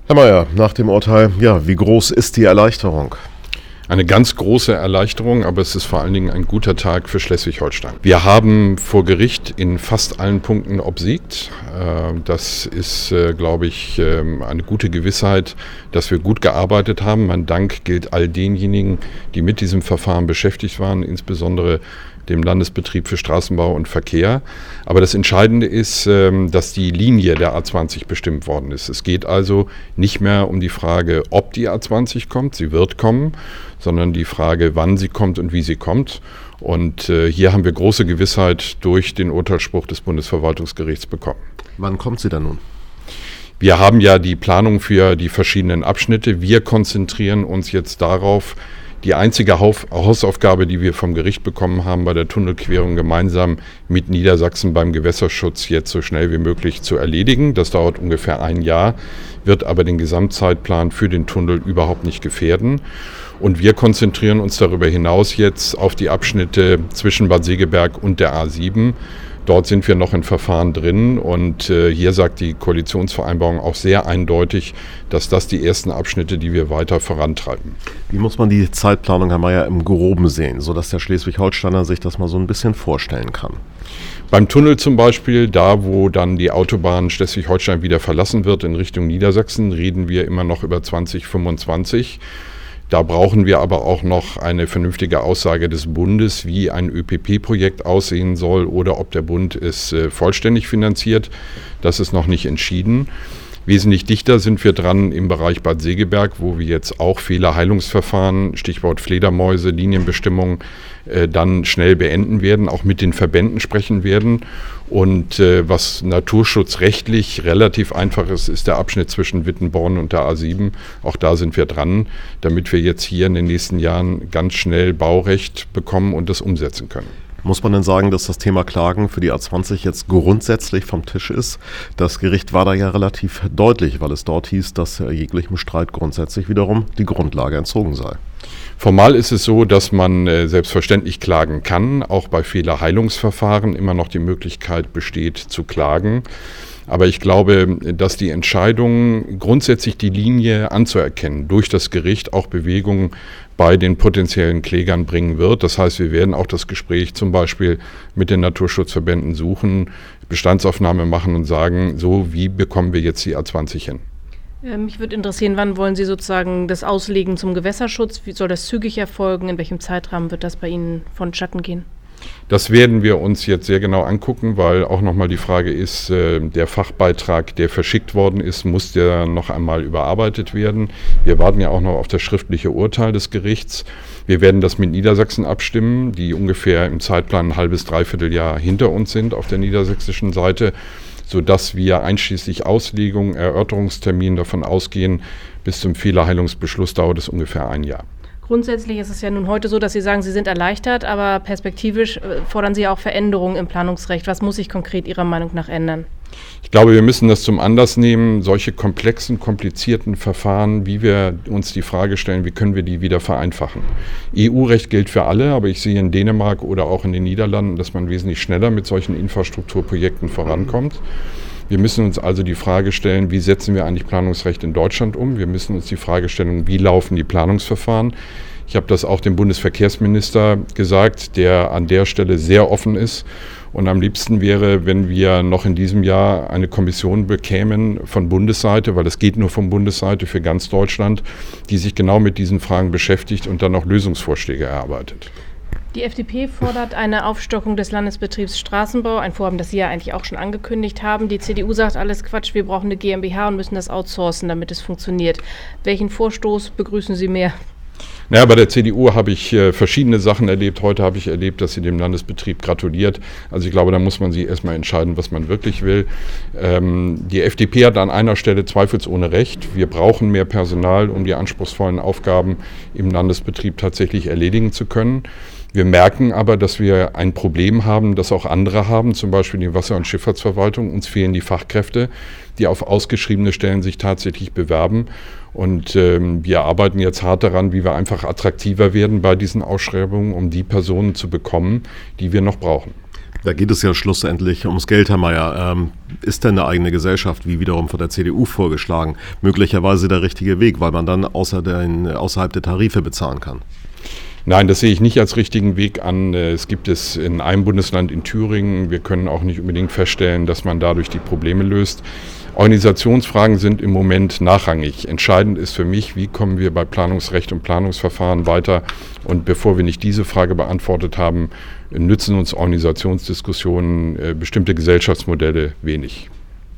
Herr Mayer, nach dem Urteil, wie groß ist die Erleichterung? Eine ganz große Erleichterung, aber es ist vor allen Dingen ein guter Tag für Schleswig-Holstein. Wir haben vor Gericht in fast allen Punkten obsiegt. Das ist, glaube ich, eine gute Gewissheit, dass wir gut gearbeitet haben. Mein Dank gilt all denjenigen, die mit diesem Verfahren beschäftigt waren, insbesondere dem Landesbetrieb für Straßenbau und Verkehr. Aber das Entscheidende ist, dass die Linie der A20 bestimmt worden ist. Es geht also nicht mehr um die Frage, ob die A20 kommt, sie wird kommen, sondern die Frage, wann sie kommt und wie sie kommt. Und hier haben wir große Gewissheit durch den Urteilsspruch des Bundesverwaltungsgerichts bekommen. Wann kommt sie denn nun? Wir haben ja die Planung für die verschiedenen Abschnitte. Wir konzentrieren uns jetzt darauf, die einzige Hausaufgabe, die wir vom Gericht bekommen haben, bei der Tunnelquerung gemeinsam mit Niedersachsen beim Gewässerschutz jetzt so schnell wie möglich zu erledigen. Das dauert ungefähr ein Jahr, wird aber den Gesamtzeitplan für den Tunnel überhaupt nicht gefährden. Und wir konzentrieren uns darüber hinaus jetzt auf die Abschnitte zwischen Bad Segeberg und der A7. Dort sind wir noch in Verfahren drin und hier sagt die Koalitionsvereinbarung auch sehr eindeutig, dass das die ersten Abschnitte, die wir weiter vorantreiben. Wie muss man die Zeitplanung, Herr Mayer, im Groben sehen, sodass der Schleswig-Holsteiner sich das mal so ein bisschen vorstellen kann? Beim Tunnel zum Beispiel, da wo dann die Autobahn Schleswig-Holstein wieder verlassen wird in Richtung Niedersachsen, reden wir immer noch über 2025. Da brauchen wir aber auch noch eine vernünftige Aussage des Bundes, wie ein ÖPP-Projekt aussehen soll oder ob der Bund es vollständig finanziert. Das ist noch nicht entschieden. Wesentlich dichter sind wir dran im Bereich Bad Segeberg, wo wir jetzt auch Fehlerheilungsverfahren, Stichwort Fledermäuse, Linienbestimmung, dann schnell beenden werden, auch mit den Verbänden sprechen werden. Und was naturschutzrechtlich relativ einfach ist, ist der Abschnitt zwischen Wittenborn und der A7. Auch da sind wir dran, damit wir jetzt hier in den nächsten Jahren ganz schnell Baurecht bekommen und das umsetzen können. Muss man denn sagen, dass das Thema Klagen für die A20 jetzt grundsätzlich vom Tisch ist? Das Gericht war da ja relativ deutlich, weil es dort hieß, dass jeglichem Streit grundsätzlich wiederum die Grundlage entzogen sei. Formal ist es so, dass man selbstverständlich klagen kann, auch bei Fehlerheilungsverfahren immer noch die Möglichkeit besteht zu klagen. Aber ich glaube, dass die Entscheidung, grundsätzlich die Linie anzuerkennen, durch das Gericht auch Bewegung bei den potenziellen Klägern bringen wird. Das heißt, wir werden auch das Gespräch zum Beispiel mit den Naturschutzverbänden suchen, Bestandsaufnahme machen und sagen, so wie bekommen wir jetzt die A20 hin? Mich würde interessieren, wann wollen Sie sozusagen das auslegen zum Gewässerschutz? Wie soll das zügig erfolgen? In welchem Zeitrahmen wird das bei Ihnen vonstatten gehen? Das werden wir uns jetzt sehr genau angucken, weil auch nochmal die Frage ist, der Fachbeitrag, der verschickt worden ist, muss der noch einmal überarbeitet werden. Wir warten ja auch noch auf das schriftliche Urteil des Gerichts. Wir werden das mit Niedersachsen abstimmen, die ungefähr im Zeitplan ein halbes, dreiviertel Jahr hinter uns sind auf der niedersächsischen Seite, sodass wir einschließlich Auslegung, Erörterungstermin davon ausgehen, bis zum Fehlerheilungsbeschluss dauert es ungefähr ein Jahr. Grundsätzlich ist es ja nun heute so, dass Sie sagen, Sie sind erleichtert, aber perspektivisch fordern Sie auch Veränderungen im Planungsrecht. Was muss sich konkret Ihrer Meinung nach ändern? Ich glaube, wir müssen das zum Anlass nehmen, solche komplexen, komplizierten Verfahren, wie wir uns die Frage stellen, wie können wir die wieder vereinfachen. EU-Recht gilt für alle, aber ich sehe in Dänemark oder auch in den Niederlanden, dass man wesentlich schneller mit solchen Infrastrukturprojekten vorankommt. Wir müssen uns also die Frage stellen, wie setzen wir eigentlich Planungsrecht in Deutschland um? Wir müssen uns die Frage stellen, wie laufen die Planungsverfahren? Ich habe das auch dem Bundesverkehrsminister gesagt, der an der Stelle sehr offen ist. Und am liebsten wäre, wenn wir noch in diesem Jahr eine Kommission bekämen von Bundesseite, weil es geht nur von Bundesseite für ganz Deutschland, die sich genau mit diesen Fragen beschäftigt und dann auch Lösungsvorschläge erarbeitet. Die FDP fordert eine Aufstockung des Landesbetriebs Straßenbau, ein Vorhaben, das Sie ja eigentlich auch schon angekündigt haben. Die CDU sagt, alles Quatsch, wir brauchen eine GmbH und müssen das outsourcen, damit es funktioniert. Welchen Vorstoß begrüßen Sie mehr? Naja, bei der CDU habe ich verschiedene Sachen erlebt. Heute habe ich erlebt, dass sie dem Landesbetrieb gratuliert. Also ich glaube, da muss man sich erstmal entscheiden, was man wirklich will. Die FDP hat an einer Stelle zweifelsohne recht. Wir brauchen mehr Personal, um die anspruchsvollen Aufgaben im Landesbetrieb tatsächlich erledigen zu können. Wir merken aber, dass wir ein Problem haben, das auch andere haben, zum Beispiel die Wasser- und Schifffahrtsverwaltung. Uns fehlen die Fachkräfte, die auf ausgeschriebene Stellen sich tatsächlich bewerben. Und wir arbeiten jetzt hart daran, wie wir einfach attraktiver werden bei diesen Ausschreibungen, um die Personen zu bekommen, die wir noch brauchen. Da geht es ja schlussendlich ums Geld, Herr Mayer. Ist denn eine eigene Gesellschaft, wie wiederum von der CDU vorgeschlagen, möglicherweise der richtige Weg, weil man dann außerhalb der Tarife bezahlen kann? Nein, das sehe ich nicht als richtigen Weg an. Es gibt es in einem Bundesland, in Thüringen. Wir können auch nicht unbedingt feststellen, dass man dadurch die Probleme löst. Organisationsfragen sind im Moment nachrangig. Entscheidend ist für mich, wie kommen wir bei Planungsrecht und Planungsverfahren weiter. Und bevor wir nicht diese Frage beantwortet haben, nützen uns Organisationsdiskussionen, bestimmte Gesellschaftsmodelle wenig.